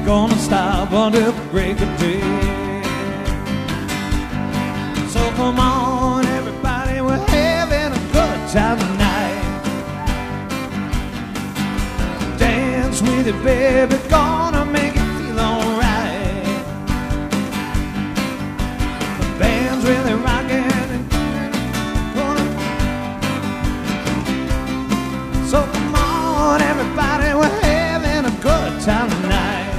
gonna stop until the break of day. So come on, everybody, we're having a good time tonight. Dance with it, baby, gonna make it feel alright. The band's really rocking and gonna... So come on, everybody, we're having a good time tonight.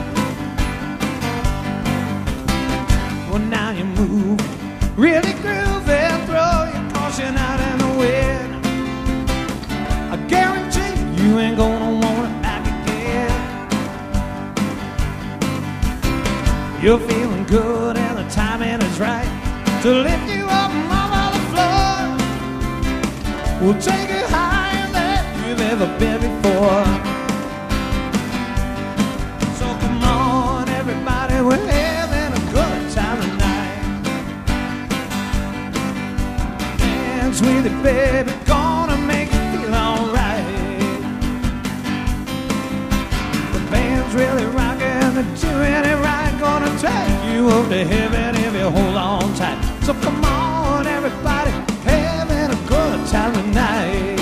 Well, now you move, really groove and throw your caution out in the wind. I guarantee you ain't gonna want it back again. You're feeling good and the timing is right to lift you up off of the floor. We'll take you higher than you've ever been before. So come on, everybody, we're having a good time tonight. Dance with it, baby, gonna make it feel alright. The band's really rocking, they're doing it right, gonna take you up to heaven if you hold on tight. So come on, everybody, having a good time tonight.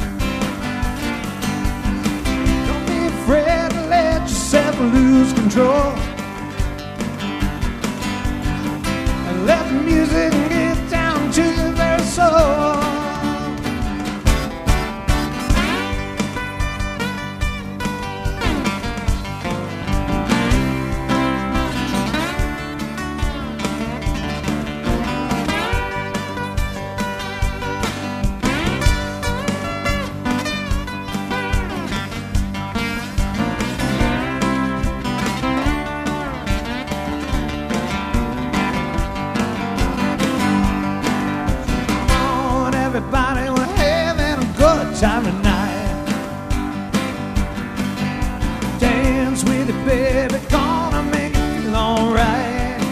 Don't be afraid to let yourself lose control, and let the music get down to your very soul. Everybody, we're having a good time tonight. Dance with it, baby, gonna make it feel alright.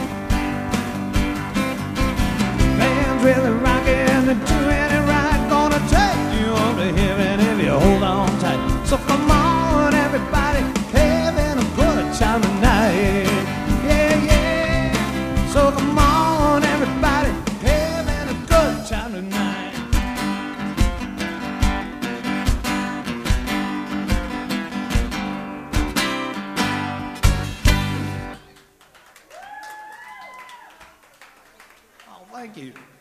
Band's really rocking, they're doing it right, gonna take you up to heaven if you hold on tight. So come on, everybody, having a good time tonight. Yeah, yeah. So come on, everybody, having a good time tonight. Thank you.